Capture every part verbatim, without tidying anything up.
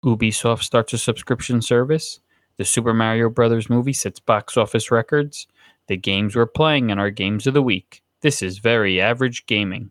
Ubisoft starts a subscription service. The Super Mario Brothers movie sets box office records. The games we're playing and our games of the week. This is Very Average Gaming.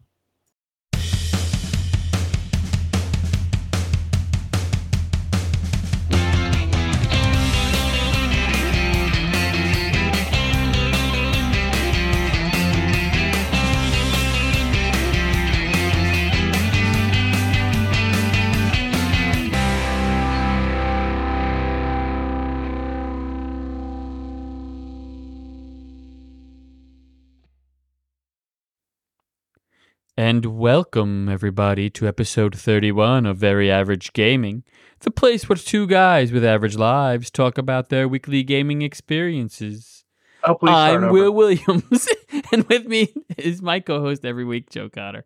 And welcome, everybody, to episode thirty-one of Very Average Gaming, the place where two guys with average lives talk about their weekly gaming experiences. Oh, please start I'm over. Will Williams, and with me is my co-host every week, Joe Cotter.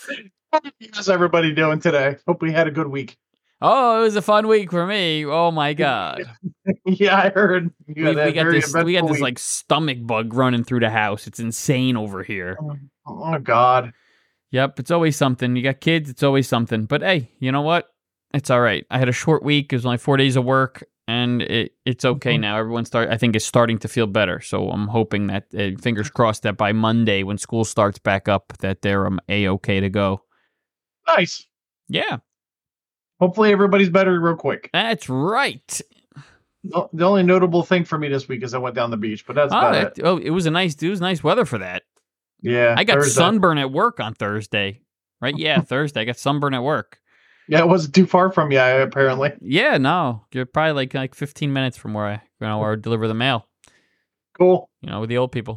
How's everybody doing today? Hope we had a good week. Oh, it was a fun week for me. Oh, my God. Yeah, I heard. You We, had we a got very this, we got eventful this week. like, stomach bug running through the house. It's insane over here. Oh, God. Yep, it's always something. You got kids, it's always something. But hey, you know what? It's all right. I had a short week. It was only four days of work, and it, it's okay Mhm. now. Everyone start, I think, is starting to feel better. So I'm hoping that, uh, fingers crossed, that by Monday, when school starts back up, that they're um, a-okay to go. Nice. Yeah, Hopefully everybody's better real quick. that's right. The the only notable thing for me this week is I went down the beach, but that's Oh, about that- it. oh, it was a nice, it was nice weather for that. Yeah. I got Thursday. sunburn at work on Thursday. Right? Yeah, Thursday. I got sunburn at work. Yeah, it wasn't too far from you, apparently. Yeah, no. You're probably like like fifteen minutes from where I, you know, where I deliver the mail. Cool. You know, with the old people.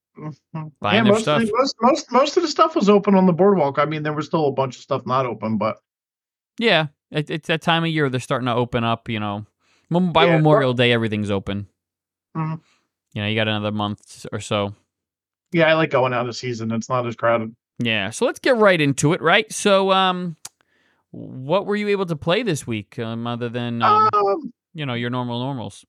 Mhm. Buying Yeah, their most, stuff. Of the, most most most of the stuff was open on the boardwalk. I mean, there was still a bunch of stuff not open, but Yeah, it, it's that time of year they're starting to open up, you know. Mem- By Yeah, Memorial Day, everything's open. Mhm. You know, you got another month or so. yeah, I like going out of season. It's not as crowded. Yeah, so let's get right into it, right? So, um, what were you able to play this week, um, other than, um, Um, you know, your normal normals?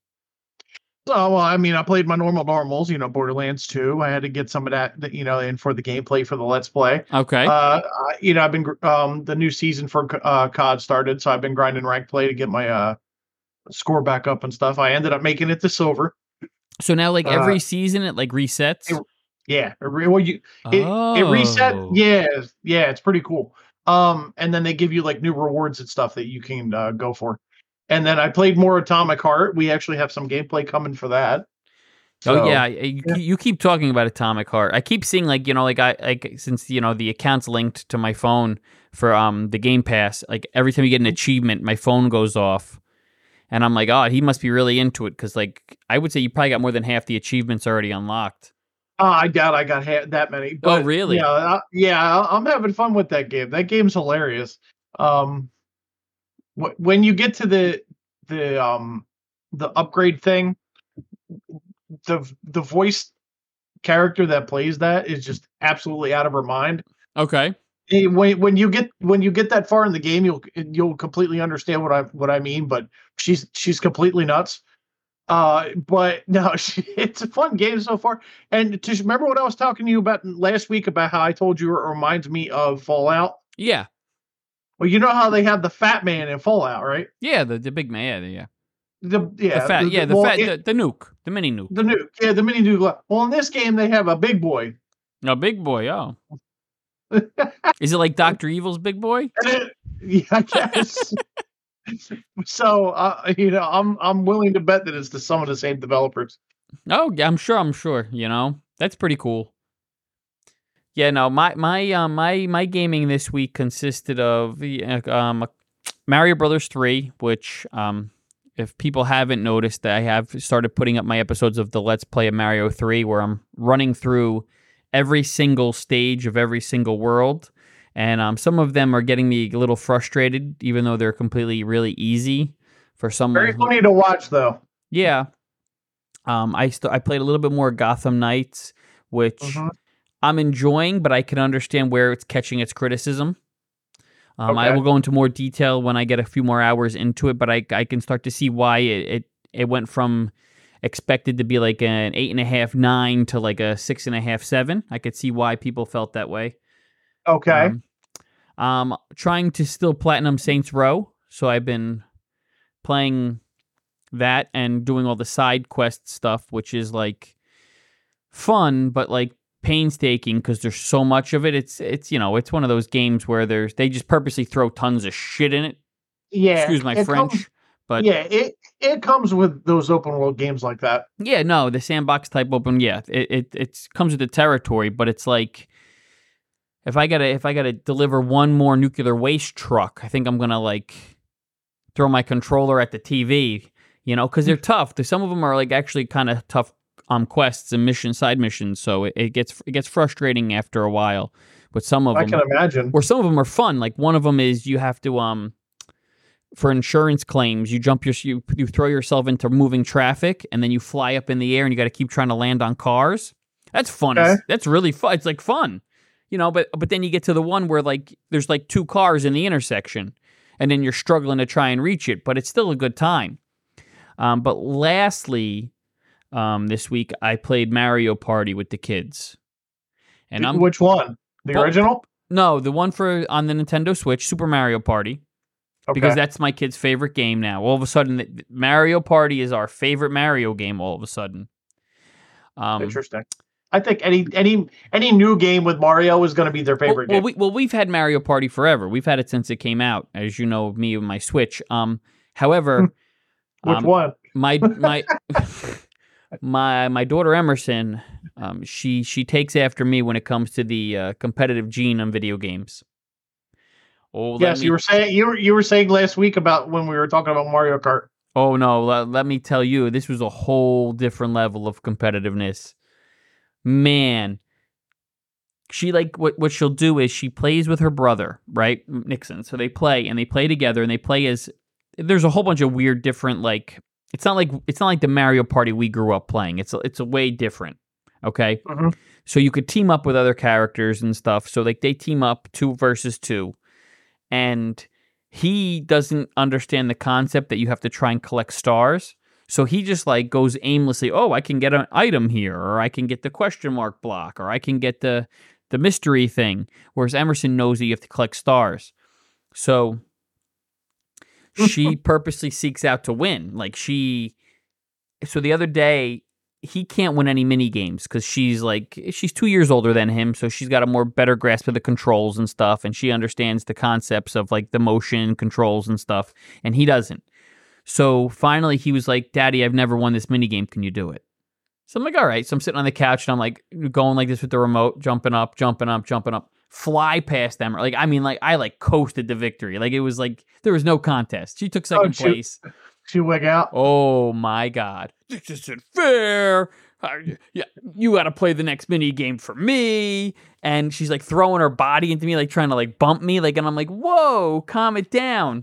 So, well, I mean, I played my normal normals, you know, Borderlands two. I had to get some of that, that, you know, in for the gameplay for the Let's Play. Okay. Uh, I- you know, I've been, gr- um, the new season for uh, C O D started, so I've been grinding rank play to get my uh, score back up and stuff. I ended up making it to silver. so now, like, uh, every season it, like, resets? it- Yeah. it re- Well, you, it, oh. it reset. Yeah. Yeah. It's pretty cool. Um, and then they give you like new rewards and stuff that you can uh, go for. And then I played more Atomic Heart. We actually have some gameplay coming for that. Oh So, yeah, you, yeah. you keep talking about Atomic Heart. I keep seeing like you know like I like since you know the account's linked to my phone for um the Game Pass. Like every time you get an achievement, my phone goes off, and I'm like, oh, he must be really into it because like I would say you probably got more than half the achievements already unlocked. Oh, I doubt I got ha- that many. But, really? Yeah, I, yeah, I- I'm having fun with that game. That game's hilarious. Um, wh- when you get to the the um the upgrade thing, the the voice character that plays that is just absolutely out of her mind. Okay. Eh, When when you get when you get that far in the game, you'll you'll completely understand what I what I mean. But she's she's completely nuts. Uh, but no, she, it's a fun game so far. And to remember what I was talking to you about last week about how I told you it reminds me of Fallout. Yeah. Well, you know how they have the Fat Man in Fallout, right? Yeah. The the big man. Yeah. The yeah, The fat. yeah. The well, fat. it- the, the nuke. The mini nuke. the nuke, yeah, the mini nuke. Well, in this game they have a big boy. No big boy. Oh. Is it like Doctor Evil's big boy? Yeah, I guess. So, uh, you know, I'm I'm willing to bet that it's the some of the same developers. Oh, yeah, I'm sure. I'm sure. You know, that's pretty cool. Yeah, no, my my uh, my my gaming this week consisted of the uh, um Mario Brothers three, which um if people haven't noticed, I have started putting up my episodes of the Let's Play of Mario three, where I'm running through every single stage of every single world. And um, some of them are getting me a little frustrated, even though they're completely really easy for someone. Very who- funny to watch, though. Yeah. Um, I st- I played a little bit more Gotham Knights, which Mhm. I'm enjoying, but I can understand where it's catching its criticism. Um, I Okay. will go into more detail when I get a few more hours into it, but I I can start to see why it it, it went from expected to be like an eight and a half, nine to like a six and a half, seven. I could see why people felt that way. Okay. Um, um, trying to still platinum Saints Row, so I've been playing that and doing all the side quest stuff, which is like fun, but like painstaking because there's so much of it. It's it's you know it's one of those games where there's they just purposely throw tons of shit in it. Yeah, Excuse my it French, comes- but yeah, it it comes with those open world games like that. yeah, no, the sandbox type open, yeah, it it it's comes with the territory, but it's like if I gotta if I gotta deliver one more nuclear waste truck, I think I'm gonna like throw my controller at the T V, you know, because they're tough. Some of them are like actually kind of tough um quests and mission side missions, so it, it gets it gets frustrating after a while. But some of I them, can imagine. or some of them are fun. Like one of them is you have to um. For insurance claims, you jump your you you throw yourself into moving traffic, and then you fly up in the air, and you got to keep trying to land on cars. That's fun. Okay. That's really fun. It's like fun, you know. But but then you get to the one where like there's like two cars in the intersection, and then you're struggling to try and reach it, but it's still a good time. Um, but lastly, um, this week I played Mario Party with the kids, and I'm Which one? The Well, original? no the one for on the Nintendo Switch, Super Mario Party. Okay. Because that's my kid's favorite game now. All of a sudden, Mario Party is our favorite Mario game. All of a sudden, um, Interesting. I think any any any new game with Mario is going to be their well, favorite well, game. we, well, we've had Mario Party forever. We've had it since it came out, as you know, me and my Switch. Um, however, Which um, one? my my my my daughter Emerson, um, she she takes after me when it comes to the uh, competitive gene on video games. Oh, let Yes, me- you were saying you were you were saying last week about when we were talking about Mario Kart. Oh no, let, let me tell you, this was a whole different level of competitiveness. Man, she like what what she'll do is she plays with her brother, right? Nixon. So they play and they play together and they play as there's a whole bunch of weird different like it's not like it's not like the Mario Party we grew up playing. It's a, it's a way different. Okay? Mhm. So you could team up with other characters and stuff. So like they team up two versus two. And he doesn't understand the concept that you have to try and collect stars. So he just like goes aimlessly, oh, I can get an item here, or I can get the question mark block, or I can get the the mystery thing. Whereas Emerson knows that you have to collect stars. So she purposely seeks out to win. Like she so the other day he can't win any mini games because she's like she's two years older than him, so she's got a more better grasp of the controls and stuff, and she understands the concepts of like the motion controls and stuff, and he doesn't. So finally, he was like, "Daddy, I've never won this mini game. Can you do it?" So I'm like, "All right." So I'm sitting on the couch and I'm like going like this with the remote, jumping up, jumping up, jumping up, fly past them. Like I mean, like I like coasted to victory. Like it was like there was no contest. She took second shoot. place. She wig out. Oh my God. This isn't fair. Uh, yeah, you got to play the next mini game for me. And she's like throwing her body into me, like trying to like bump me. Like, and I'm like, whoa, calm it down.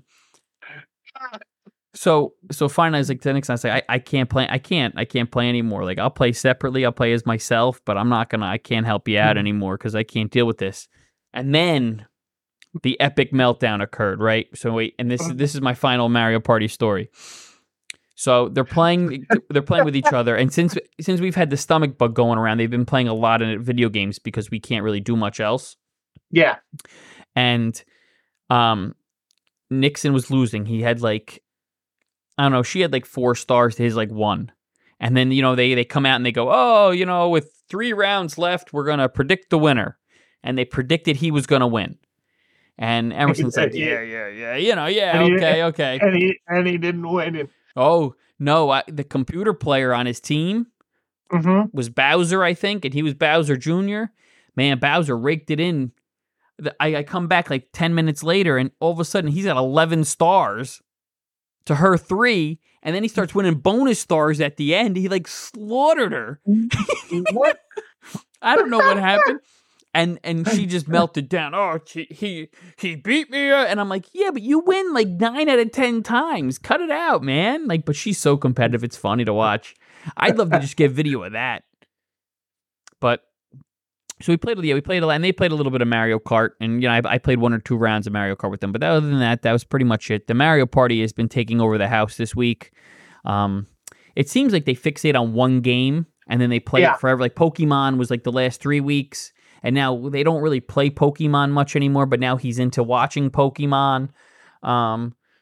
So, so finally I was like, the next time I say, I, I can't play. I can't, I can't play anymore. Like I'll play separately. I'll play as myself, but I'm not going to, I can't help you out anymore because I can't deal with this. And then the epic meltdown occurred, right? So wait, and this is this is my final Mario Party story. So they're playing they're playing with each other, and since since we've had the stomach bug going around, they've been playing a lot of video games because we can't really do much else. Yeah. And um Nixon was losing. He had like I don't know, she had like four stars to his like one. And then, you know, they they come out and they go, "Oh, you know, with three rounds left, we're going to predict the winner." And they predicted he was going to win. And Emerson said, yeah, yeah, yeah, you know, yeah, And he- okay, okay. And he and he didn't win it. Oh, no, I, the computer player on his team Mm-hmm. was Bowser, I think, and he was Bowser Junior Man, Bowser raked it in. The- I, I come back like ten minutes later, and all of a sudden he's at eleven stars to her three, and then he starts winning bonus stars at the end. He like slaughtered her. What? I don't know what happened. And and she just melted down. Oh, he he, he beat me. uh," And I'm like, yeah, but you win like nine out of ten times. Cut it out, man. Like, but she's so competitive. It's funny to watch. I'd love to just get video of that. But so we played. Yeah, we played a lot, and they played a little bit of Mario Kart. And you know, I, I played one or two rounds of Mario Kart with them. But other than that, that was pretty much it. The Mario Party has been taking over the house this week. Um, it seems like they fixate on one game and then they play Yeah. it forever. Like Pokemon was like the last three weeks. And now they don't really play Pokemon much anymore, but now he's into watching Pokemon. Um,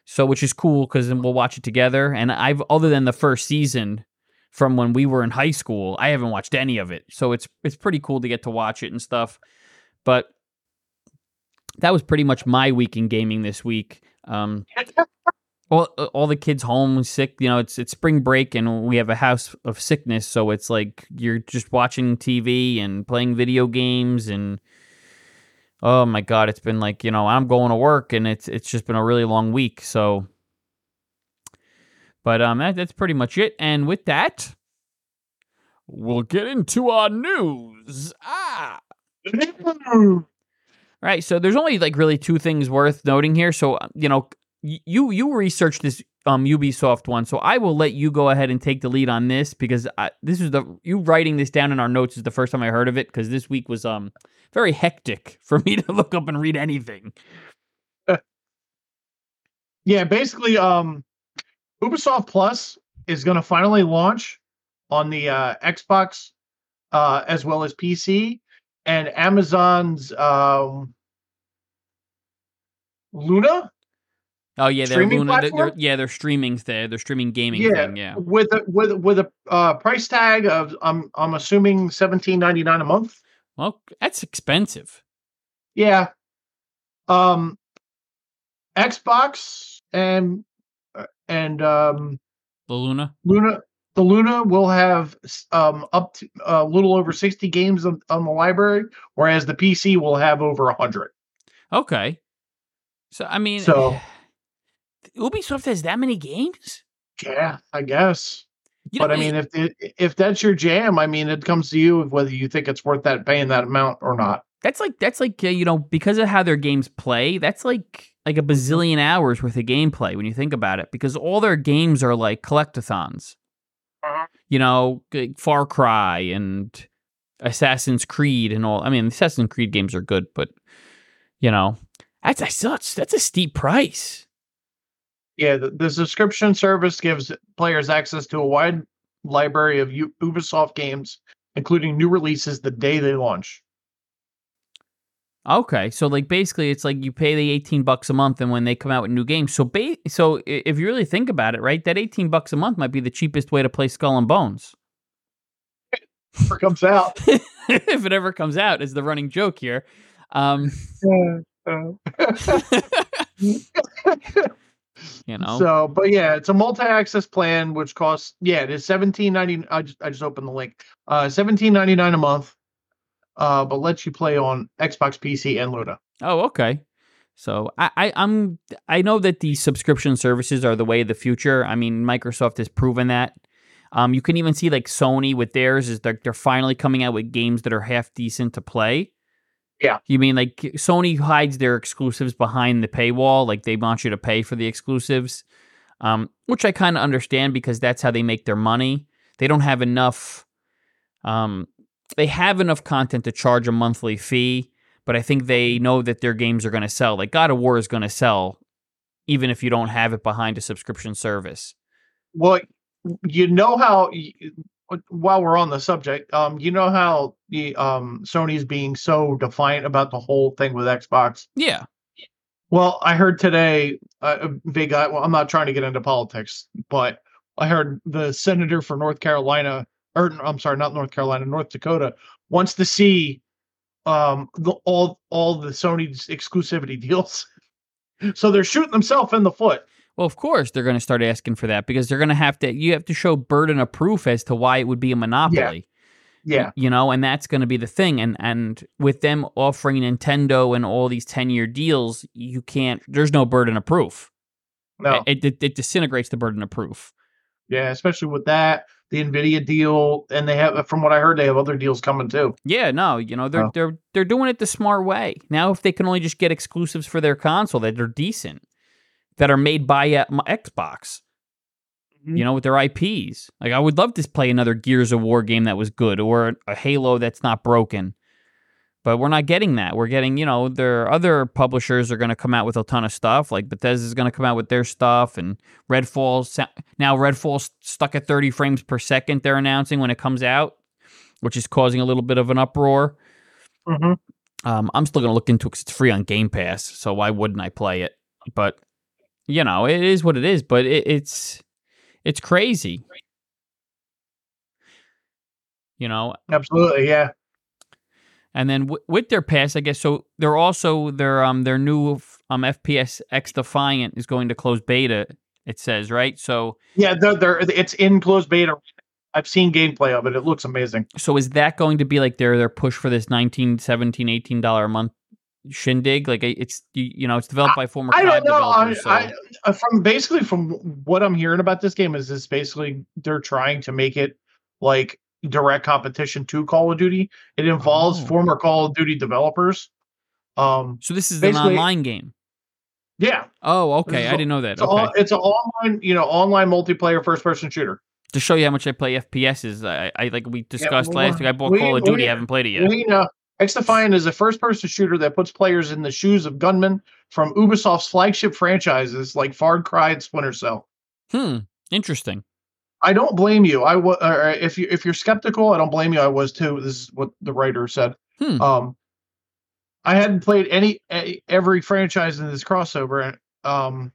So, which is cool because then we'll watch it together. And I've, other than the first season from when we were in high school, I haven't watched any of it. So it's it's pretty cool to get to watch it and stuff. But that was pretty much my week in gaming this week. Um, all all the kids home sick. You know, it's it's spring break and we have a house of sickness. So it's like you're just watching T V and playing video games and. Oh my God, it's been like, you know, I'm going to work and it's it's just been a really long week. So, but um, that, that's pretty much it. And with that, we'll get into our news. Ah. All right, so there's only like really two things worth noting here. So, you know, you you researched this um Ubisoft one, so I will let you go ahead and take the lead on this because I, this is the you writing this down in our notes is the first time I heard of it because this week was um very hectic for me to look up and read anything. Uh, yeah, basically, um, Ubisoft Plus is going to finally launch on the uh, Xbox uh, as well as P C, and Amazon's um, Luna. Oh yeah, they're Luna. They're, they're, yeah, they're streaming there. They're streaming gaming yeah, thing. Yeah, with a, with with a uh, price tag of I'm I'm assuming seventeen ninety-nine a month. Well, that's expensive. Yeah. Um, Xbox and and um, the Luna. Luna. The Luna will have um up to a little over sixty games on, on the library, whereas the P C will have over a hundred. Okay. So I mean. So. Ubisoft has that many games? Yeah, I guess. You but know, I mean, it, if it, if that's your jam, I mean, it comes to you whether you think it's worth that paying that amount or not. That's like that's like uh, you know, because of how their games play, that's like like a bazillion hours worth of gameplay when you think about it. Because all their games are like collectathons. Uh-huh. You know, Far Cry and Assassin's Creed and all. I mean, Assassin's Creed games are good, but you know, that's I still that's a steep price. Yeah, the, the subscription service gives players access to a wide library of U- Ubisoft games, including new releases the day they launch. Okay, so like basically, it's like you pay the eighteen bucks a month, and when they come out with new games, so ba- so if you really think about it, right, that eighteen bucks a month might be the cheapest way to play Skull and Bones. If it comes out, if it ever comes out, is the running joke here. Um, uh, uh. You know. So, but yeah, it's a multi-access plan which costs. Yeah, it is seventeen ninety. I just I just opened the link. Uh, seventeen ninety nine a month. Uh, but lets you play on Xbox, P C, and Luna. Oh, okay. So I, I I'm I know that the subscription services are the way of the future. I mean, Microsoft has proven that. Um, you can even see like Sony with theirs is they're they're finally coming out with games that are half decent to play. Yeah. You mean like Sony hides their exclusives behind the paywall, like they want you to pay for the exclusives, um, which I kind of understand because that's how they make their money. They don't have enough, um, they have enough content to charge a monthly fee, but I think they know that their games are going to sell. Like God of War is going to sell, even if you don't have it behind a subscription service. Well, you know how... While we're on the subject, um, you know how the um Sony's being so defiant about the whole thing with Xbox? Yeah. Well, I heard today, uh, a big guy. Well, I'm not trying to get into politics, but I heard the senator for North Carolina, or I'm sorry, not North Carolina, North Dakota, wants to see um the, all all the Sony's exclusivity deals. So they're shooting themselves in the foot. Well, of course they're going to start asking for that because they're going to have to. You have to show burden of proof as to why it would be a monopoly. Yeah, yeah. You know, and that's going to be the thing. And and with them offering Nintendo and all these ten year deals, you can't. There's no burden of proof. No, it, it it disintegrates the burden of proof. Yeah, especially with that, the Nvidia deal, and they have, from what I heard, they have other deals coming too. Yeah, no, you know they're oh. they're they're doing it the smart way. Now, if they can only just get exclusives for their console that are decent. That are made by uh, Xbox, mm-hmm. you know, with their I Ps. Like, I would love to play another Gears of War game that was good, or a Halo that's not broken. But we're not getting that. We're getting, you know, their other publishers are going to come out with a ton of stuff. Like Bethesda's going to come out with their stuff, and Redfall's now Redfall's stuck at thirty frames per second. They're announcing when it comes out, which is causing a little bit of an uproar. Mm-hmm. Um, I'm still going to look into it because it's free on Game Pass, so why wouldn't I play it? But you know, it is what it is. But it, it's it's crazy. You know, Absolutely, yeah. and then w- with their pass, I guess so. They're also their um their new um F P S X Defiant is going to close beta. It says right. So Yeah, they're, they're, it's in closed beta. I've seen gameplay of it. It looks amazing. so is that going to be like their their push for this nineteen, seventeen, eighteen dollar a month shindig? Like it's you, you know it's developed by former I C O D don't know. I, developers. So. I uh, from basically from what I'm hearing about this game is this basically they're trying to make it like direct competition to Call of Duty. It involves Oh. former Call of Duty developers. Um, So this is an basically- online game. yeah. Oh, okay. This I is didn't know that. It's, Okay. all, it's an online, you know, online multiplayer first person shooter. To show you how much I play F P Ss, I, I like we discussed well, last week. I bought we- Call of Duty. we- I haven't played it yet. We know X Defiant is a first person shooter that puts players in the shoes of gunmen from Ubisoft's flagship franchises like Far Cry and Splinter Cell. Hmm. Interesting. I don't blame you. I w- or if you if you're skeptical, I don't blame you. I was too. This is what the writer said. Hmm. Um, I hadn't played any a- every franchise in this crossover. Um,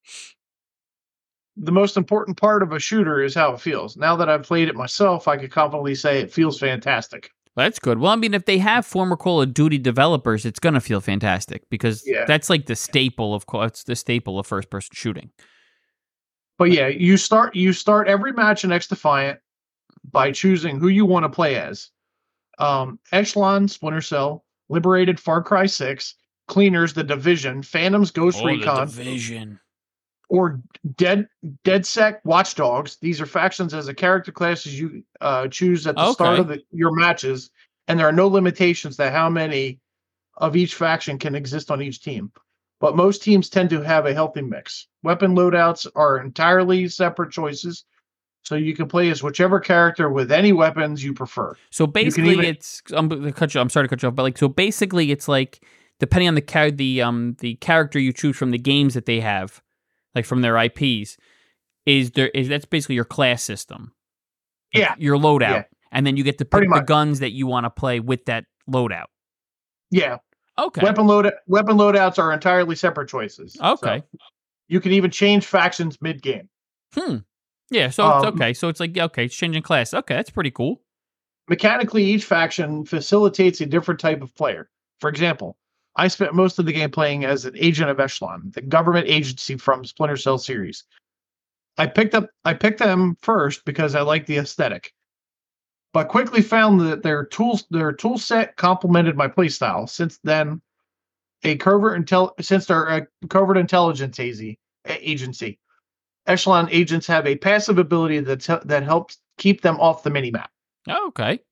the most important part of a shooter is how it feels. Now that I've played it myself, I could confidently say it feels fantastic. Well, that's good. Well, I mean, if they have former Call of Duty developers, it's gonna feel fantastic because Yeah. that's like the staple of Call- it's the staple of first person shooting. But yeah, you start you start every match in X Defiant by choosing who you want to play as. Um, Echelon, Splinter Cell, Liberated, Far Cry six, Cleaners, The Division, Phantoms, Ghost Oh, Recon, the Division. or Dead DedSec, Watchdogs. These are factions as a character classes you uh, choose at the Okay. start of the, your matches, and there are no limitations to how many of each faction can exist on each team. But most teams tend to have a healthy mix. Weapon loadouts are entirely separate choices, so you can play as whichever character with any weapons you prefer. So basically, even- it's I'm gonna cut you. I'm sorry to cut you off, but like so basically, it's like depending on the char- the um the character you choose from the games that they have, like from their I Ps, is there is that's basically your class system. Like, Yeah. your loadout, Yeah. and then you get to Pretty pick the much. guns that you want to play with that loadout. Yeah, Okay. weapon load weapon loadouts are entirely separate choices. So Okay. you can even change factions mid game. Hmm. Yeah. So it's Um, okay. So it's like okay, it's changing class. Okay, that's pretty cool. Mechanically, each faction facilitates a different type of player. For example, I spent most of the game playing as an agent of Echelon, the government agency from Splinter Cell series. I picked up I picked them first because I liked the aesthetic, but quickly found that their tools their tool set complemented my playstyle. Since then, a covert intel since they're a covert intelligence agency, agency, Echelon agents have a passive ability that that helps keep them off the minimap. Oh, okay.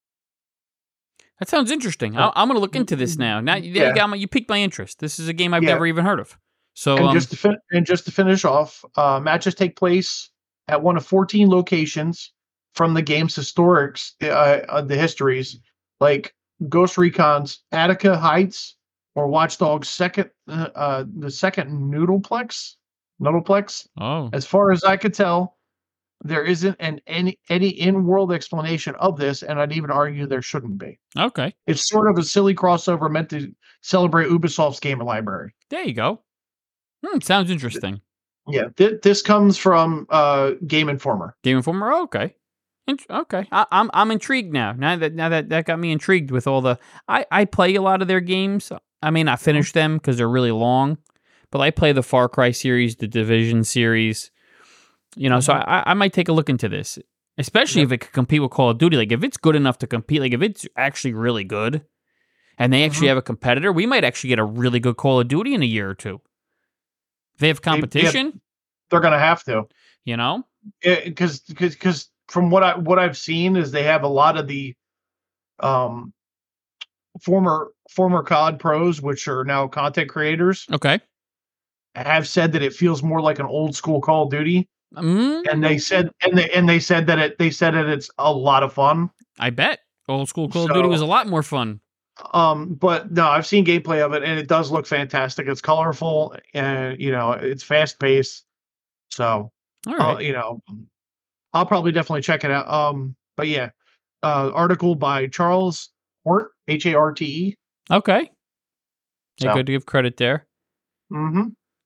That sounds interesting. I, I'm going to look into this now. Now, you, Yeah. you, got my, you piqued my interest. This is a game I've Yeah. never even heard of. So, And um, just to fin- and just to finish off, uh, matches take place at one of fourteen locations from the game's historics, uh, uh, the histories, like Ghost Recon's Attica Heights or Watch Dogs' second, uh, uh, the second Noodleplex, Noodleplex. oh, As far as I could tell, there isn't an any any in-world explanation of this, and I'd even argue there shouldn't be. okay. It's sort of a silly crossover meant to celebrate Ubisoft's game library. There you go. Hmm, sounds interesting. Yeah, th- this comes from uh, Game Informer. Game Informer. Oh, okay. Int- okay. I, I'm I'm intrigued now. Now that now that that got me intrigued with all the. I I play a lot of their games. I may not finish them because they're really long, but I play the Far Cry series, the Division series. You know, so I I might take a look into this, especially Yeah. if it could compete with Call of Duty. Like if it's good enough to compete, like if it's actually really good, and they actually Mhm. have a competitor, we might actually get a really good Call of Duty in a year or two. If they have They- yeah. competition, They're gonna have to, you know. because because because from what I what I've seen is they have a lot of the um former former C O D pros, which are now content creators, Okay. have said that it feels more like an old school Call of Duty, Mm, and they said and they and they said that it they said that it's a lot of fun. I bet old school Call of Duty was a So- lot more fun. Um, but no, I've seen gameplay of it, and it does look fantastic. It's colorful, and you know, it's fast paced. So, All uh, right. you know, I'll probably definitely check it out. Um, but yeah, uh, article by Charles Hort, H A R T E. Okay. Yeah, So, good to give credit there. mm-hmm.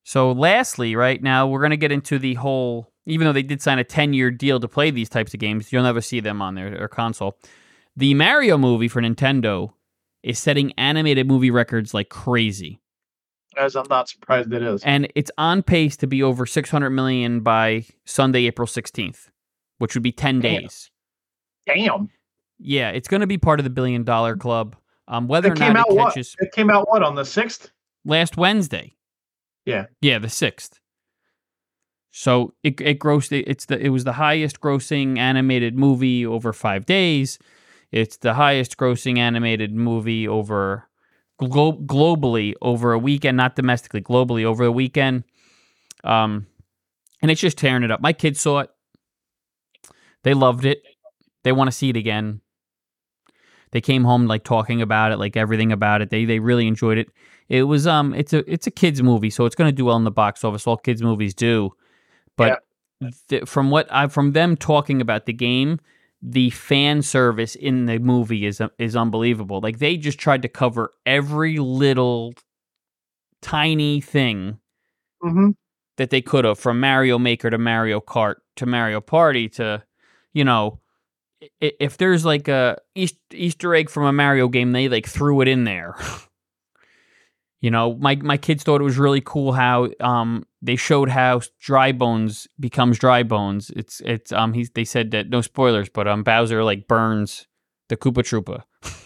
So lastly, right now, we're going to get into the whole, even though they did sign a ten-year deal to play these types of games, you'll never see them on their, their console. The Mario movie for Nintendo is setting animated movie records like crazy. As I'm not surprised it is. And it's on pace to be over six hundred million by Sunday, April sixteenth, which would be ten Damn. days. Damn. Yeah, it's going to be part of the billion dollar club. Um, whether It or came not out it what? catches It came out what on the sixth? last Wednesday. Yeah. Yeah, the sixth. So it it grossed it's the it was the highest grossing animated movie over five days. It's the highest grossing animated movie over glo- globally over a weekend, not domestically, globally over a weekend. Um, and it's just tearing it up. My kids saw it. They loved it. They want to see it again. They came home like talking about it, like everything about it. They they really enjoyed it. It was um it's a it's a kids movie, so it's going to do well in the box office. All kids movies do. But yeah. th- from what I from them talking about the game, the fan service in the movie is is unbelievable. Like they just tried to cover every little tiny thing Mm-hmm. that they could have, from Mario Maker to Mario Kart to Mario Party to, you know, if there's like a Easter egg from a Mario game, they like threw it in there. You know, my my kids thought it was really cool how um they showed how Dry Bones becomes Dry Bones. It's it's um he's they said that, no spoilers, but um Bowser like burns the Koopa Troopa.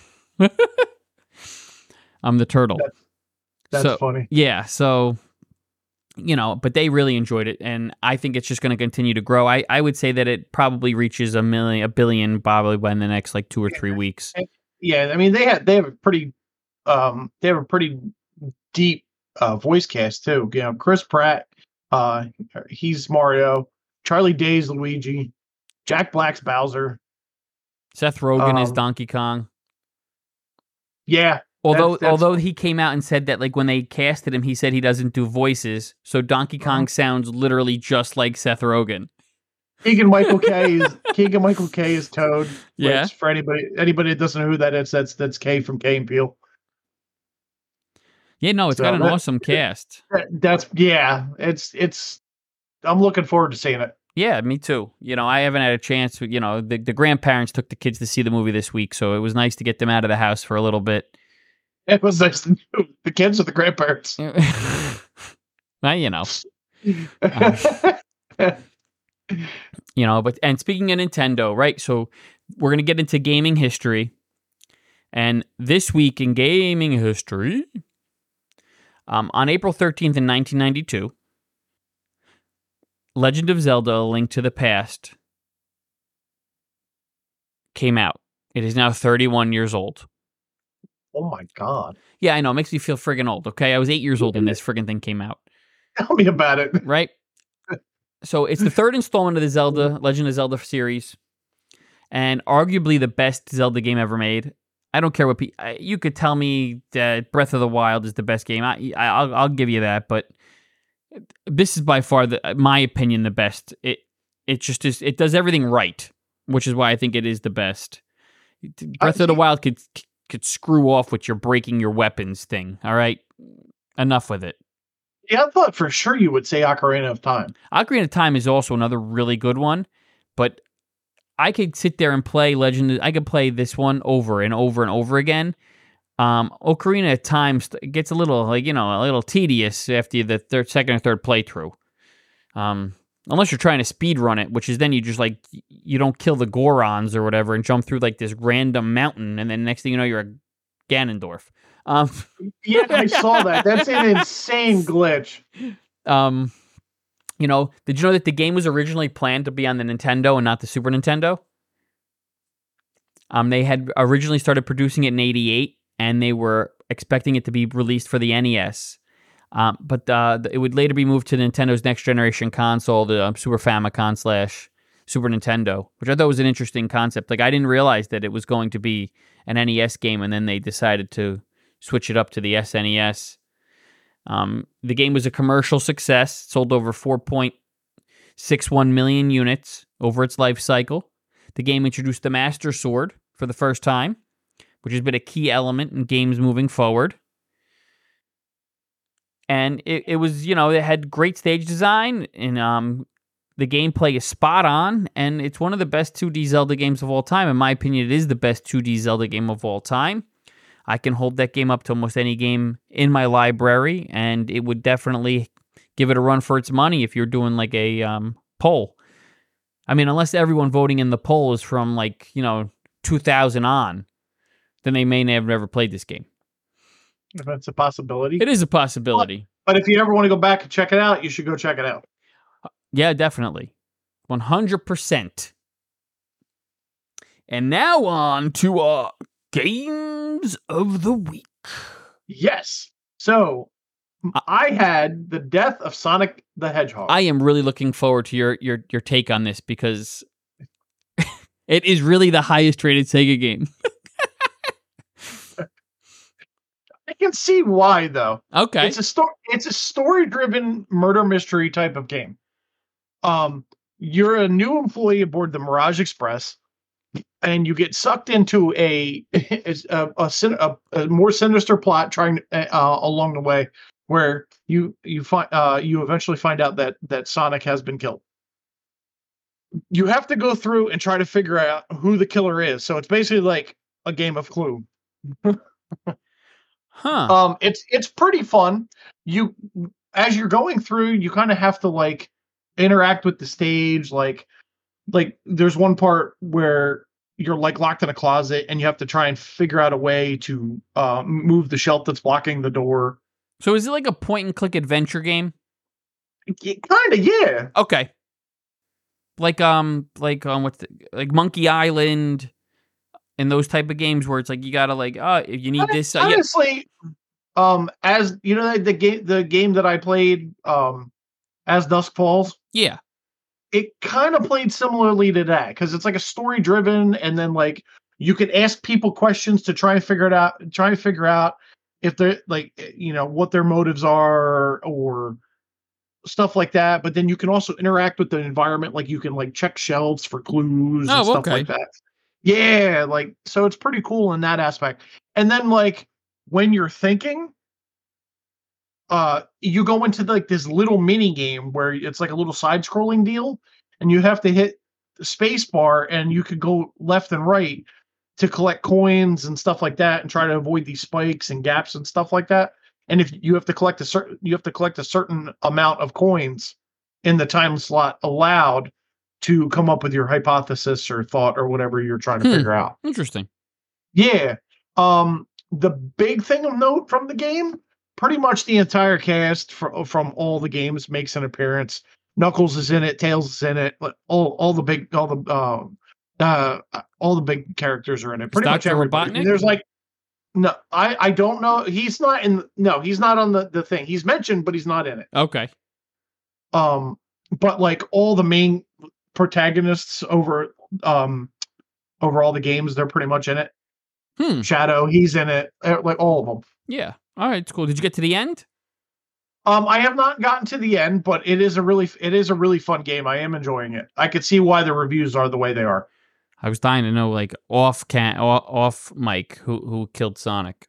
I'm the turtle. That's, that's so, funny. Yeah, so you know, but they really enjoyed it, and I think it's just going to continue to grow. I, I would say that it probably reaches a million, a billion, probably by the next like two or three weeks. Yeah, I mean they have they have a pretty um they have a pretty deep uh, voice cast too. You know, Chris Pratt, uh, he's Mario. Charlie Day's Luigi. Jack Black's Bowser. Seth Rogen um, is Donkey Kong. Yeah. Although that's, that's, although he came out and said that like when they casted him, he said he doesn't do voices, so Donkey Kong uh-huh. sounds literally just like Seth Rogen. Keegan Michael Kay is Keegan Michael Kay is Toad. Yeah. For anybody anybody that doesn't know who that is, that's that's Kay from Kay and Peele. Yeah, no, it's so got an that, awesome cast. That, that's yeah, it's it's. I'm looking forward to seeing it. Yeah, me too. You know, I haven't had a chance. You know, the the grandparents took the kids to see the movie this week, so it was nice to get them out of the house for a little bit. It was nice to do. The kids or the grandparents. Well, you know. Um, you know, but and speaking of Nintendo, right? So we're gonna get into gaming history, and this week in gaming history. Um, on April thirteenth in nineteen ninety-two, Legend of Zelda: A Link to the Past came out. It is now thirty-one years old. Oh my god. Yeah, I know. It makes me feel friggin' old, okay? I was eight years old when this friggin' thing came out. Tell me about it. Right? So it's the third installment of the Zelda, Legend of Zelda series, and arguably the best Zelda game ever made. I don't care what pe- you could tell me that Breath of the Wild is the best game. I, I I'll, I'll give you that, but this is by far the, my opinion, the best. It it just is. It does everything right, which is why I think it is the best. Breath of the Wild could could screw off with your breaking your weapons thing. All right, enough with it. Yeah, I thought for sure you would say Ocarina of Time. Ocarina of Time is also another really good one, but I could sit there and play Legend. I could play this one over and over and over again. Um, Ocarina of Time gets a little, like, you know, a little tedious after the third, second or third playthrough. Um, unless you're trying to speed run it, which is then you just like you don't kill the Gorons or whatever and jump through like this random mountain, and then next thing you know, you're a Ganondorf. Um, yeah, I saw that. That's an insane glitch. Um. You know, did you know that the game was originally planned to be on the Nintendo and not the Super Nintendo? Um, they had originally started producing it in eighty-eight, and they were expecting it to be released for the N E S. Um, but uh, it would later be moved to Nintendo's next generation console, the um, Super Famicom slash Super Nintendo, which I thought was an interesting concept. Like, I didn't realize that it was going to be an N E S game, and then they decided to switch it up to the S N E S. Um, the game was a commercial success. It sold over four point six one million units over its life cycle. The game introduced the Master Sword for the first time, which has been a key element in games moving forward. and it, it was, you know, it had great stage design, and um, the gameplay is spot on, and it's one of the best two D Zelda games of all time. In my opinion, it is the best two D Zelda game of all time. I can hold that game up to almost any game in my library, and it would definitely give it a run for its money if you're doing like a um, poll. I mean, unless everyone voting in the poll is from like, you know, two thousand on, then they may have never played this game. If that's a possibility. It is a possibility. But, but if you ever want to go back and check it out, you should go check it out. Yeah, definitely. one hundred percent. And now on to our games of the week. Yes. So I had the death of Sonic the Hedgehog. I am really looking forward to your your your take on this because it is really the highest rated Sega game. I can see why, though. Okay. It's a story. It's a story-driven murder mystery type of game. Um, you're a new employee aboard the Mirage Express, and you get sucked into a a, a, a, a more sinister plot trying uh, along the way, where you you find uh, you eventually find out that that Sonic has been killed. You have to go through and try to figure out who the killer is. So it's basically like a game of Clue. Huh. Um, it's it's pretty fun. You as you're going through, you kind of have to like interact with the stage. Like like there's one part where you're like locked in a closet and you have to try and figure out a way to uh, move the shelf that's blocking the door. So is it like a point and click adventure game? Kind of, yeah. Okay. Like um like um what's the, like Monkey Island. In those type of games where it's like you gotta like oh if you need this uh, honestly yeah. um as you know the game the game that I played um As Dusk Falls, yeah, it kind of played similarly to that because it's like a story driven, and then like you can ask people questions to try and figure it out try and figure out if they're like you know what their motives are or stuff like that. But then you can also interact with the environment, like you can like check shelves for clues oh, and stuff okay. like that. Yeah, like, so it's pretty cool in that aspect. And then, like, when you're thinking, uh, you go into, like, this little mini game where it's like a little side-scrolling deal, and you have to hit the space bar, and you could go left and right to collect coins and stuff like that, and try to avoid these spikes and gaps and stuff like that. And if you have to collect a certain, you have to collect a certain amount of coins in the time slot allowed to come up with your hypothesis or thought or whatever you're trying to hmm. figure out. Interesting. Yeah. Um, the big thing of note from the game, pretty much the entire cast for, from all the games makes an appearance. Knuckles is in it, Tails is in it, all all the big all the uh, uh all the big characters are in it. Pretty is much Doctor everybody. Robotnik? There's like no, I I don't know. He's not in. No, he's not on the the thing. He's mentioned, but he's not in it. Okay. Um, but like all the main protagonists over um over all the games, they're pretty much in it. Hmm. Shadow, he's in it, like all of them. Yeah. All right. It's cool. Did you get to the end? Um, I have not gotten to the end, but it is a really it is a really fun game. I am enjoying it. I could see why the reviews are the way they are. I was dying to know, like off can off, off mic, who who killed Sonic.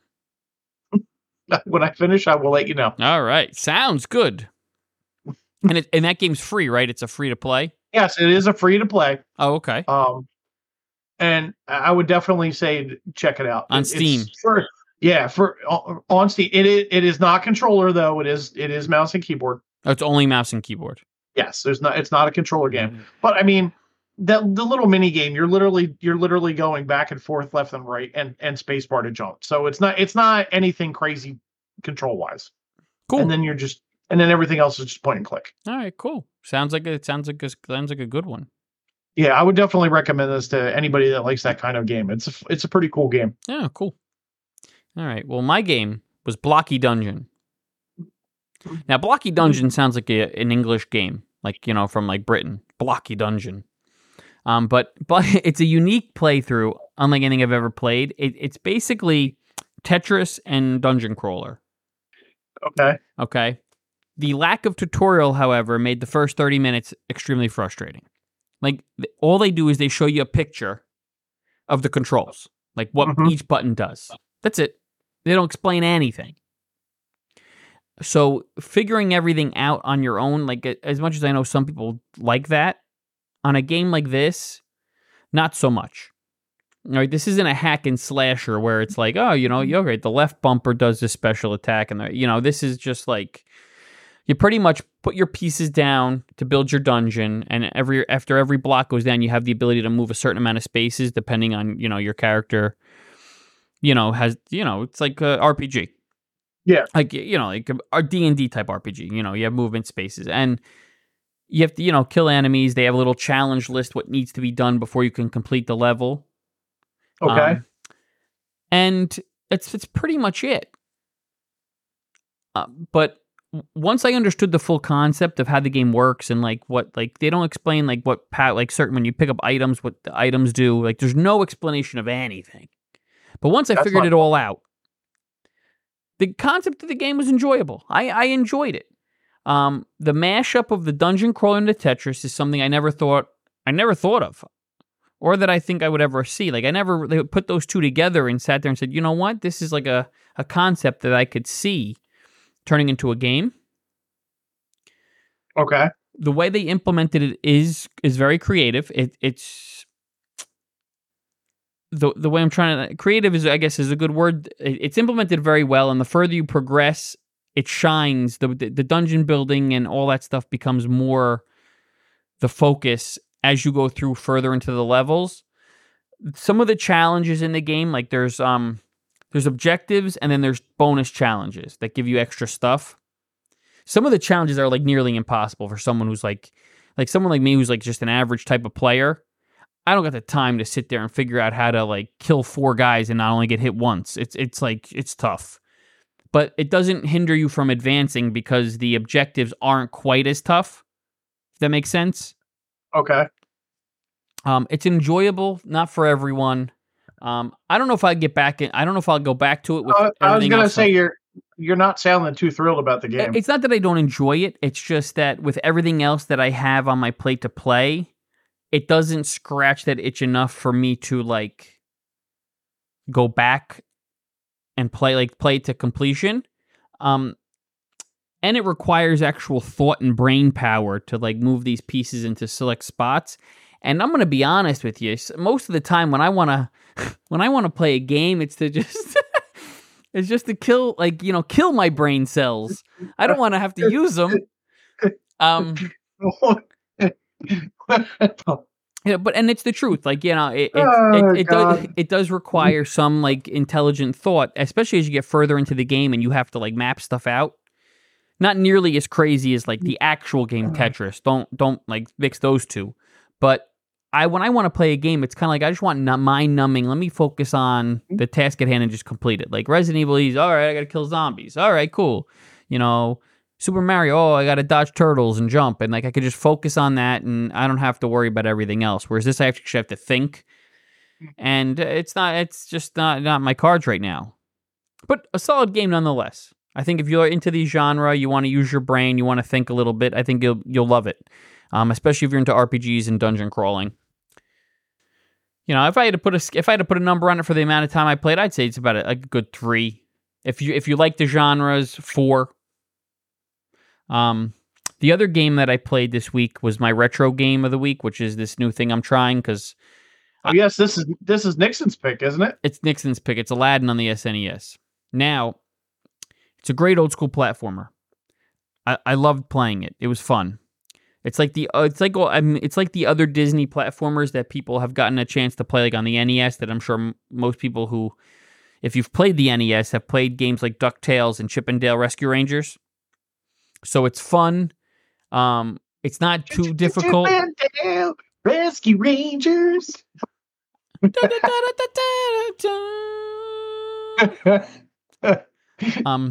When I finish, I will let you know. All right. Sounds good. And it, and that game's free, right? It's a free to play. Yes, it is a free to play. Oh, okay. Um, and I would definitely say check it out on it, Steam. For, yeah, for on Steam. It is it is not controller though. It is it is mouse and keyboard. Oh, it's only mouse and keyboard. Yes, there's not. It's not a controller game. Mm-hmm. But I mean, that the little mini game. You're literally you're literally going back and forth, left and right, and and spacebar to jump. So it's not it's not anything crazy control wise. Cool. And then you're just. And then everything else is just point and click. All right, cool. Sounds like a, it sounds like a, sounds like a good one. Yeah, I would definitely recommend this to anybody that likes that kind of game. It's a, it's a pretty cool game. Yeah, cool. All right. Well, my game was Blocky Dungeon. Now, Blocky Dungeon sounds like a, an English game, like you know, from like Britain. Blocky Dungeon. Um, but but it's a unique playthrough, unlike anything I've ever played. It, it's basically Tetris and dungeon crawler. Okay. Okay. The lack of tutorial, however, made the first thirty minutes extremely frustrating. Like, all they do is they show you a picture of the controls, like what mm-hmm. each button does. That's it. They don't explain anything. So figuring everything out on your own, like as much as I know some people like that, on a game like this, not so much. All right, this isn't a hack and slasher where it's like, oh, you know, okay, the left bumper does this special attack, and the, you know, this is just like you pretty much put your pieces down to build your dungeon, and every after every block goes down, you have the ability to move a certain amount of spaces depending on, you know, your character. You know, has you know, it's like a R P G. Yeah, like you know, like a D and D type R P G. You know, you have movement spaces, and you have to, you know, kill enemies. They have a little challenge list what needs to be done before you can complete the level. Okay. Um, and it's it's pretty much it. Uh, but once I understood the full concept of how the game works and like what like they don't explain like what pat like certain when you pick up items what the items do, like there's no explanation of anything. But once I That's figured it all out, the concept of the game was enjoyable. I I enjoyed it. Um, the mashup of the dungeon crawler and the Tetris is something I never thought I never thought of. Or that I think I would ever see. Like, I never they put those two together and sat there and said, you know what? This is like a, a concept that I could see turning into a game. Okay. The way they implemented it is is very creative. It, it's... The the way I'm trying to... Creative, is I guess, is a good word. It, it's implemented very well, and the further you progress, it shines. The, the, the dungeon building and all that stuff becomes more the focus as you go through further into the levels. Some of the challenges in the game, like there's um there's objectives and then there's bonus challenges that give you extra stuff. Some of the challenges are like nearly impossible for someone who's like like someone like me who's like just an average type of player. I don't got the time to sit there and figure out how to like kill four guys and not only get hit once. It's it's like it's tough. But it doesn't hinder you from advancing because the objectives aren't quite as tough. If that makes sense? Okay. Um, it's enjoyable, not for everyone. Um, I don't know if I get back in. I don't know if I'll go back to it. With uh, I was going to say you're you're not sounding too thrilled about the game. It's not that I don't enjoy it. It's just that with everything else that I have on my plate to play, it doesn't scratch that itch enough for me to like go back and play like play to completion. Um, and it requires actual thought and brain power to like move these pieces into select spots. And I'm going to be honest with you. Most of the time when I want to when I want to play a game, it's to just it's just to kill like, you know, kill my brain cells. I don't want to have to use them. Um Yeah, but and it's the truth. Like, you know, it it, oh, it, it does it does require some like intelligent thought, especially as you get further into the game and you have to like map stuff out. Not nearly as crazy as like the actual game Tetris. Don't don't like mix those two. But I when I want to play a game, it's kind of like I just want n- mind numbing. Let me focus on the task at hand and just complete it. Like Resident Evil, he's all right. I got to kill zombies. All right, cool. You know, Super Mario. Oh, I got to dodge turtles and jump, and like I could just focus on that, and I don't have to worry about everything else. Whereas this, I actually have to think, and it's not. It's just not not my cards right now. But a solid game nonetheless. I think if you're into the genre, you want to use your brain, you want to think a little bit. I think you'll you'll love it. Um, especially if you're into R P Gs and dungeon crawling. You know, if I had to put a if I had to put a number on it for the amount of time I played, I'd say it's about a, a good three. If you if you like the genres, four. Um, the other game that I played this week was my retro game of the week, which is this new thing I'm trying because. Oh yes, this is this is Nixon's pick, isn't it? It's Nixon's pick. It's Aladdin on the S N E S. Now, it's a great old school platformer. I I loved playing it. It was fun. It's like the uh, it's like I mean, it's like the other Disney platformers that people have gotten a chance to play, like on the N E S. That I'm sure m- most people who, if you've played the N E S, have played games like DuckTales and Chip and Dale Rescue Rangers. So it's fun. Um, it's not too difficult. Chip and Dale Rescue Rangers. um.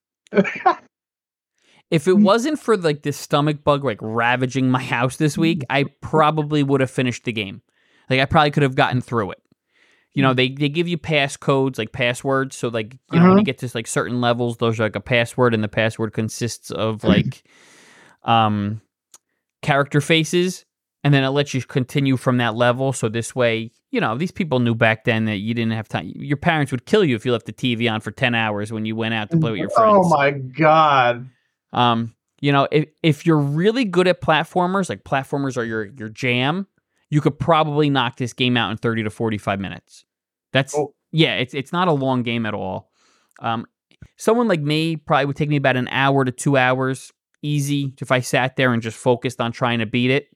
If it wasn't for like this stomach bug like ravaging my house this week, I probably would have finished the game. Like I probably could have gotten through it. You know, they, they give you passcodes, like passwords. So like, you know, uh-huh. when you get to like certain levels, those are like a password, and the password consists of like um character faces. and then it lets you continue from that level. So this way, you know, these people knew back then that you didn't have time. Your parents would kill you if you left the T V on for ten hours when you went out to play with your friends. Oh my God. Um, you know, if if you're really good at platformers, like platformers are your your jam, you could probably knock this game out in thirty to forty-five minutes. That's oh. yeah, it's it's not a long game at all. Um, someone like me probably would take me about an hour to two hours, easy, if I sat there and just focused on trying to beat it.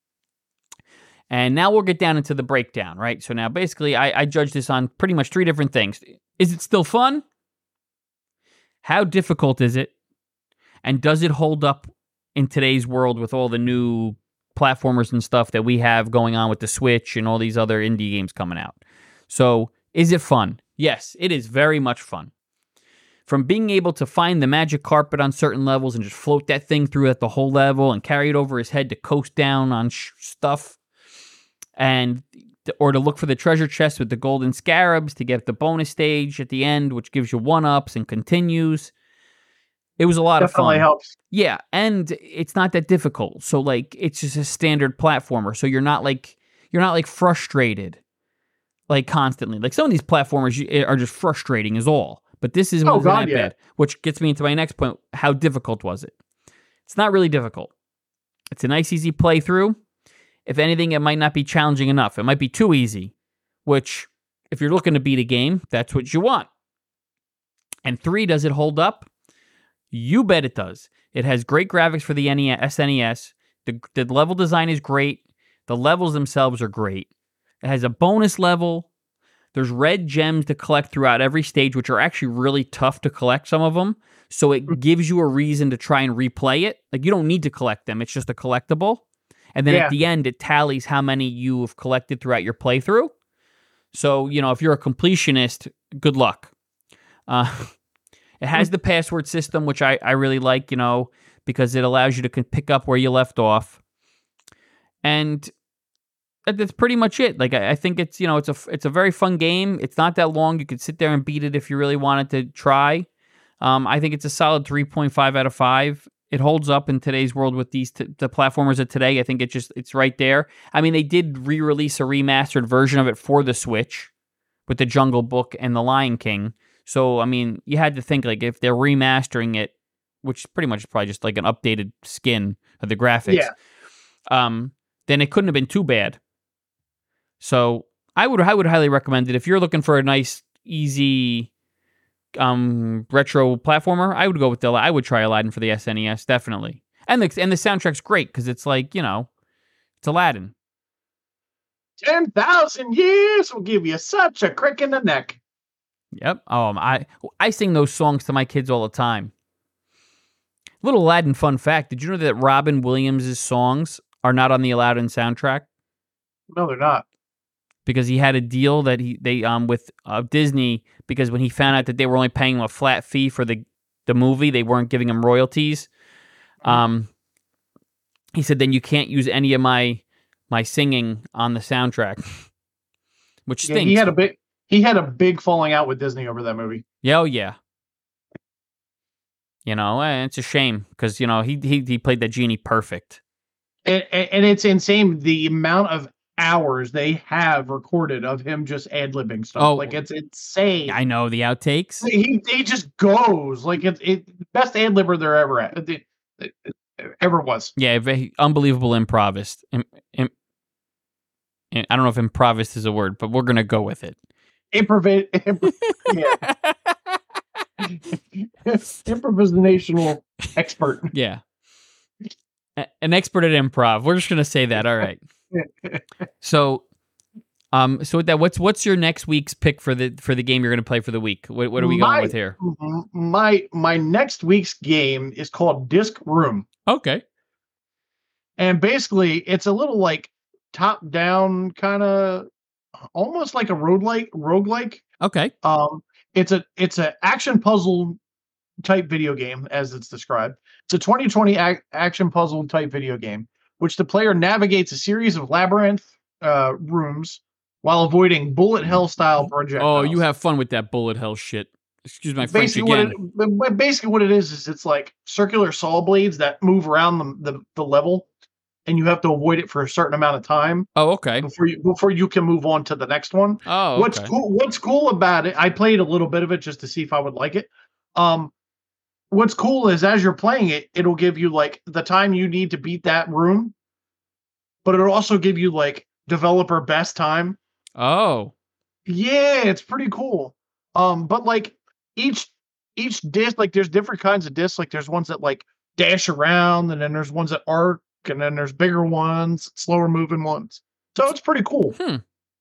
And now we'll get down into the breakdown, right? So now basically I, I judge this on pretty much three different things. Is it still fun? How difficult is it? And does it hold up in today's world with all the new platformers and stuff that we have going on with the Switch and all these other indie games coming out? So is it fun? Yes, it is very much fun. From being able to find the magic carpet on certain levels and just float that thing through at the whole level and carry it over his head to coast down on sh- stuff, and or to look for the treasure chest with the golden scarabs to get the bonus stage at the end, which gives you one-ups and continues. It was a lot Definitely of fun. Helps. Yeah, and it's not that difficult. So like it's just a standard platformer. So you're not like you're not like frustrated like constantly. Like some of these platformers are just frustrating is all. But this is oh, wasn't God, that yeah. bad, which gets me into my next point. How difficult was it? It's not really difficult. It's a nice, easy playthrough. If anything, it might not be challenging enough. It might be too easy, which if you're looking to beat a game, that's what you want. And three, does it hold up? You bet it does. It has great graphics for the S N E S. The, the level design is great. The levels themselves are great. It has a bonus level. There's red gems to collect throughout every stage, which are actually really tough to collect, some of them. So it gives you a reason to try and replay it. Like, you don't need to collect them. It's just a collectible. And then yeah. at the end, it tallies how many you have collected throughout your playthrough. So, you know, if you're a completionist, good luck. Uh, it has the password system, which I, I really like, you know, because it allows you to pick up where you left off. And that's pretty much it. Like, I, I think it's, you know, it's a, it's a very fun game. It's not that long. You could sit there and beat it if you really wanted to try. Um, I think it's a solid three point five out of five. It holds up in today's world with these t- the platformers of today. I think it just it's right there. I mean, they did re-release a remastered version of it for the Switch with the Jungle Book and the Lion King. So, I mean, you had to think, like, if they're remastering it, which pretty much is probably just like an updated skin of the graphics, yeah. um, then it couldn't have been too bad. So, I would I would highly recommend it if you're looking for a nice, easy um retro platformer. I would go with the I would try Aladdin for the S N E S, definitely. And the and the soundtrack's great because it's like, you know, it's Aladdin. Ten thousand years will give you such a crick in the neck. Yep. Um, I I sing those songs to my kids all the time. Little Aladdin fun fact: did you know that Robin Williams' songs are not on the Aladdin soundtrack? No, they're not. Because he had a deal that he they um with uh, Disney, because when he found out that they were only paying him a flat fee for the, the movie, they weren't giving him royalties. Um, he said, then you can't use any of my my singing on the soundtrack, which yeah, stinks. He had a big he had a big falling out with Disney over that movie. Yeah, oh yeah. You know, and it's a shame because you know he he he played that genie perfect. And, and it's insane the amount of hours they have recorded of him just ad-libbing stuff. Oh, like, it's insane. I know the outtakes. He he just goes like it's it best ad-libber there ever at, it, it, it ever was. Yeah, very unbelievable improvist. Im, im, I don't know if improvist is a word, but we're gonna go with it. Improv. Improv yeah. Improvisational expert. Yeah. An expert at improv. We're just gonna say that. All right. So, um, so with that, what's what's your next week's pick for the for the game you're going to play for the week? What what are we my, going with here? My my next week's game is called Disc Room. Okay. And basically, it's a little like top down kind of, almost like a roguelike roguelike. Okay. Um, it's a it's a action puzzle type video game as it's described. It's a twenty twenty ac- action puzzle type video game, which the player navigates a series of labyrinth uh, rooms while avoiding bullet hell style projectiles. Oh, you have fun with that bullet hell shit. Excuse my French basically again. What it, basically, what it is is it's like circular saw blades that move around the the, the level, and you have to avoid it for a certain amount of time Oh, okay. before you before you can move on to the next one. Oh, What's okay. cool? What's cool about it? I played a little bit of it just to see if I would like it. Um, what's cool is as you're playing it, it'll give you like the time you need to beat that room, but it'll also give you like developer best time. Oh, Yeah, it's pretty cool. Um, but like each each disc, like there's different kinds of discs. Like there's ones that like dash around, and then there's ones that arc, and then there's bigger ones, slower moving ones. So it's pretty cool. hmm.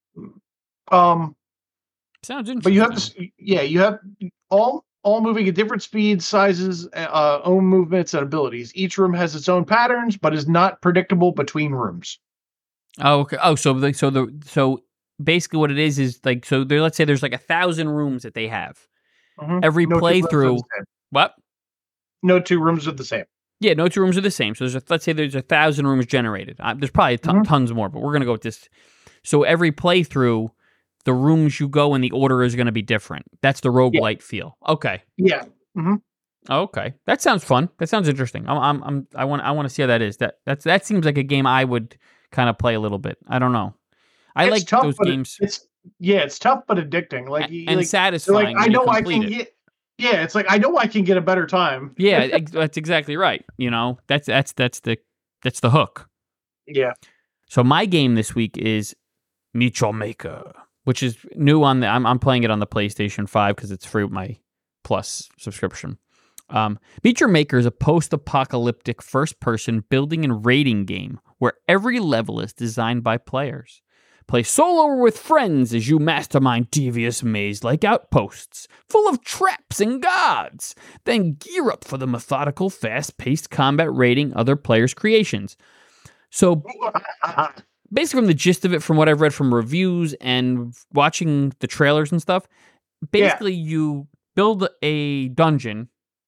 Um, Sounds interesting. but you have to, yeah, you have all all moving at different speeds, sizes, uh, own movements, and abilities. Each room has its own patterns, but is not predictable between rooms. Oh, okay. Oh, so the so the so basically what it is is like so there. Let's say there's like a thousand rooms that they have. Mhm. Every No two rooms are the playthrough. same. What? No two rooms are the same. Yeah, no two rooms are the same. So there's a, let's say there's a thousand rooms generated. Uh, there's probably ton, Mhm. tons more, but we're gonna go with this. So every playthrough, the rooms you go in the order is going to be different. That's the roguelite feel. Okay. Yeah. Okay. That sounds fun. That sounds interesting. I'm, I'm, I'm I want, I want to see how that is. That, that's, that seems like a game I would kind of play a little bit. I don't know. I It's like tough, those but it- games It's yeah, it's tough but addicting. Like, a- you- and like, satisfying. like I when you know I complete can it. get. Yeah, it's like I know I can get a better time. Yeah, ex- that's exactly right. You know, that's that's that's the that's the hook. Yeah. So my game this week is Mutual Maker, which is new on the. I'm I'm playing it on the PlayStation five because it's free with my Plus subscription. Um, Meet Your Maker is a post-apocalyptic first-person building and raiding game where every level is designed by players. Play solo or with friends as you mastermind devious maze-like outposts full of traps and guards. Then gear up for the methodical, fast-paced combat raiding other players' creations. So basically, from the gist of it, from what I've read from reviews and watching the trailers and stuff, basically you build a dungeon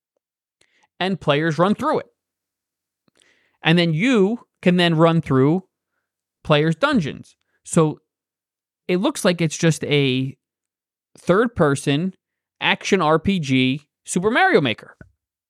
and players run through it. And then you can then run through players' dungeons. So it looks like it's just a third-person action R P G Super Mario Maker.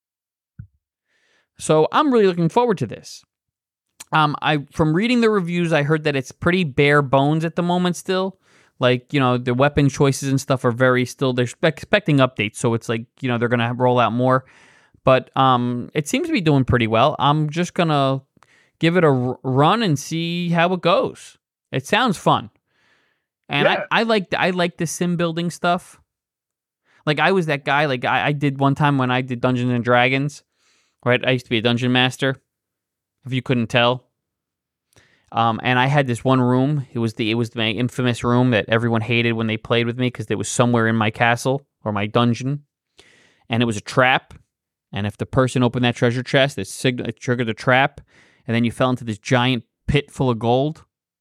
So I'm really looking forward to this. Um, I from reading the reviews, I heard that it's pretty bare bones at the moment still. Like, you know, the weapon choices and stuff are very still, they're expecting updates. So it's like, you know, they're going to roll out more. But um, it seems to be doing pretty well. I'm just going to give it a r- run and see how it goes. It sounds fun. And Yeah. I, I like I like the sim building stuff. Like I was that guy, like I, I did one time when I did Dungeons and Dragons, right? I used to be a dungeon master, if you couldn't tell. Um, and I had this one room. It was the it was my infamous room that everyone hated when they played with me because it was somewhere in my castle or my dungeon, and it was a trap. And if the person opened that treasure chest, it, sig- it triggered a trap, and then you fell into this giant pit full of gold.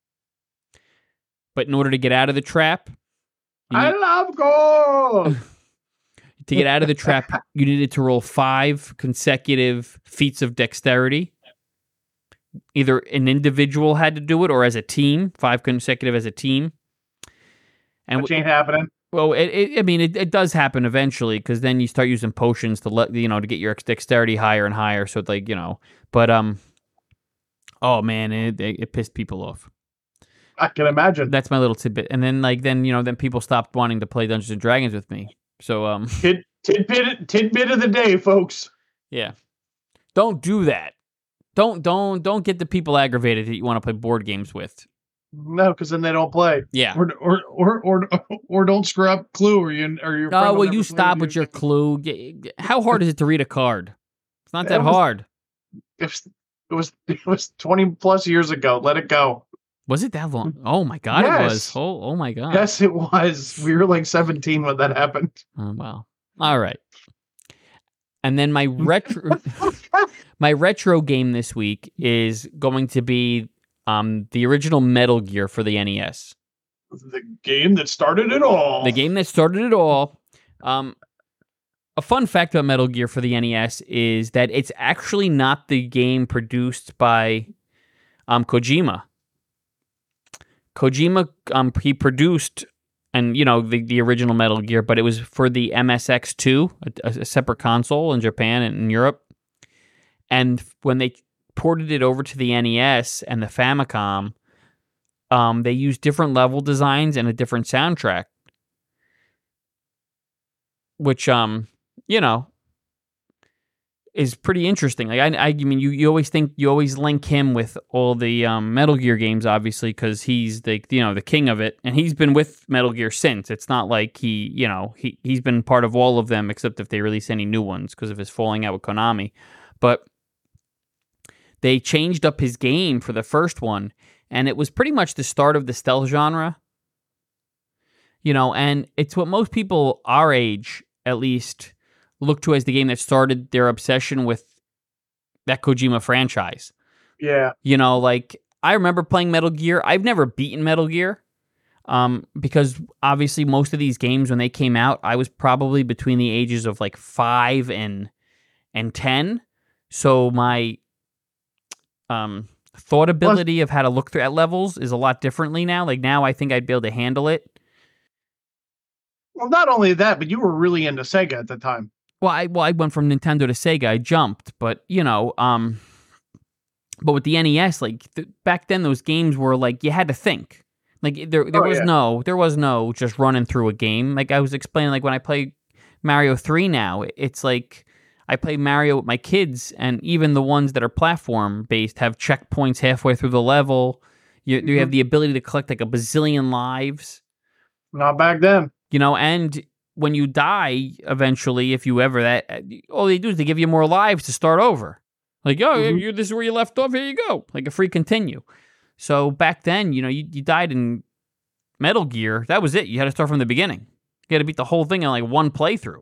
But in order to get out of the trap, you I need- love gold. to get out of the trap, you needed to roll five consecutive feats of dexterity. Either an individual had to do it, or as a team, five consecutive as a team. And Which ain't happening. well, it, it, I mean, it, it does happen eventually because then you start using potions to let you know to get your dexterity higher and higher. So it's like you know, but um, oh man, it it, it pissed people off. I can imagine. That's my little tidbit. And then like then you know then people stopped wanting to play Dungeons and Dragons with me. So um, Tid, tidbit, tidbit of the day, folks. yeah, don't do that. Don't don't don't get the people aggravated that you want to play board games with. No, because then they don't play. Yeah. Or or or or, or don't screw up Clue or you or your. friend Oh will well, never you play stop with with you. your clue. G- g- How hard is it to read a card? It's not that It was- hard. It was, it was it was twenty plus years ago. Let it go. Was it that long? Oh my god, it was. Yes. Oh oh my god. Yes, it was. We were like seventeen when that happened. Oh well. All right. And then my retro my retro game this week is going to be um the original Metal Gear for the N E S. The game that started it all. The game that started it all. Um a fun fact about Metal Gear for the N E S is that it's actually not the game produced by um Kojima. Kojima um he produced and you know the, the original Metal Gear, but it was for the M S X two, a, a separate console in Japan and in Europe. And when they ported it over to the N E S and the Famicom, um, they used different level designs and a different soundtrack, which, um, you know, is pretty interesting. Like I, I mean, you, you always think you always link him with all the um, Metal Gear games, obviously, because he's the you know the king of it, and he's been with Metal Gear since. It's not like he you know he he's been part of all of them except if they release any new ones because of his falling out with Konami. But they changed up his game for the first one, and it was pretty much the start of the stealth genre. You know, and it's what most people our age, at least, look to as the game that started their obsession with that Kojima franchise. Yeah. You know, like, I remember playing Metal Gear. I've never beaten Metal Gear um, because, obviously, most of these games, when they came out, I was probably between the ages of, like, five and and ten. So my um, thought ability of how to look through at levels is a lot differently now. Like, now I think I'd be able to handle it. Well, not only that, but you were really into Sega at the time. Well, I well I went from Nintendo to Sega. I jumped, but you know, um, but with the N E S, like th- back then, those games were like you had to think. Like there, there Oh, was yeah. no, there was no just running through a game. Like I was explaining, like when I play Mario three now, it's like I play Mario with my kids, and even the ones that are platform based have checkpoints halfway through the level. You, you have the ability to collect like a bazillion lives. Not back then. You know, and when you die eventually, if you ever that, all they do is they give you more lives to start over. Like, oh, Mhm. you, this is where you left off. Here you go, like a free continue. So back then, you know, you, you died in Metal Gear. That was it. You had to start from the beginning. You had to beat the whole thing in like one playthrough.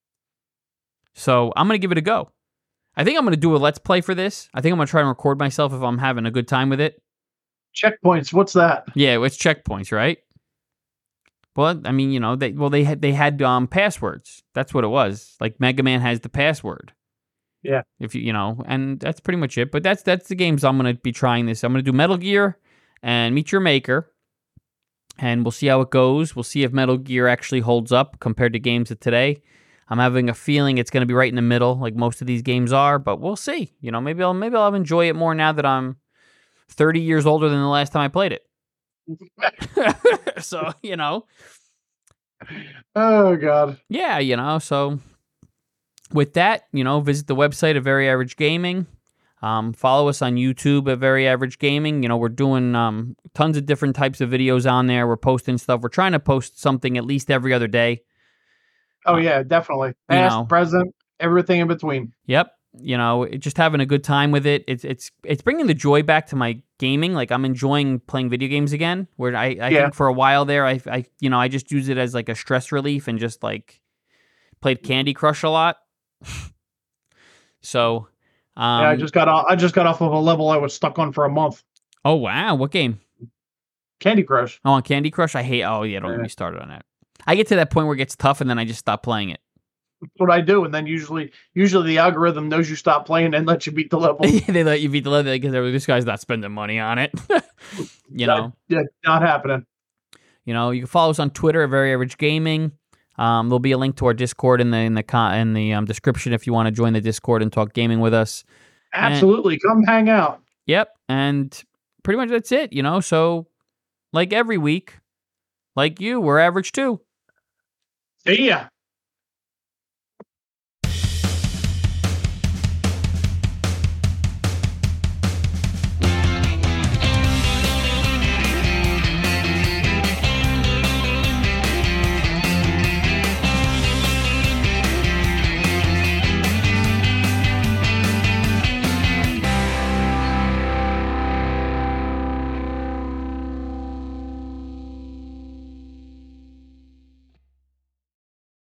So I'm gonna give it a go. I think I'm gonna do a let's play for this. I think I'm gonna try and record myself if I'm having a good time with it. Checkpoints. What's that? Yeah, it's checkpoints, right? Well, I mean, you know, they well they had they had um passwords. That's what it was. Like Mega Man has the password. Yeah. If you you know, and that's pretty much it. But that's that's the games I'm gonna be trying this. I'm gonna do Metal Gear and Meet Your Maker, and we'll see how it goes. We'll see if Metal Gear actually holds up compared to games of today. I'm having a feeling it's gonna be right in the middle, like most of these games are. But we'll see. You know, maybe I'll maybe I'll enjoy it more now that I'm thirty years older than the last time I played it. So, you know. Oh, God. Yeah, you know, so with that, you know, visit the website of Very Average Gaming. Um, follow us on YouTube at Very Average Gaming. You know, we're doing um, tons of different types of videos on there. We're posting stuff. We're trying to post something at least every other day. Oh, yeah, definitely. Past, know. present, everything in between. Yep. You know, it- just having a good time with it. It's it's it's bringing the joy back to my gaming. Like I'm enjoying playing video games again. Where I, I Yeah. think for a while there, I I you know I just used it as like a stress relief and just like played Candy Crush a lot. So, um, yeah, I just got off, I just got off of a level I was stuck on for a month. oh wow, what game? Candy Crush. Oh, on Candy Crush, I hate. Oh yeah, don't get Yeah. me started on that. I get to that point where it gets tough, and then I just stop playing it. That's what I do, and then usually, usually the algorithm knows you stop playing and lets you beat the level. They let you beat the level because this guy's not spending money on it. You know. Yeah, not happening. You know, you can follow us on Twitter at Very Average Gaming. Um, there'll be a link to our Discord in the in the con- in the um, description if you want to join the Discord and talk gaming with us. Absolutely, come hang out. Yep, and pretty much that's it. You know, so like every week, like you, we're average too. See ya.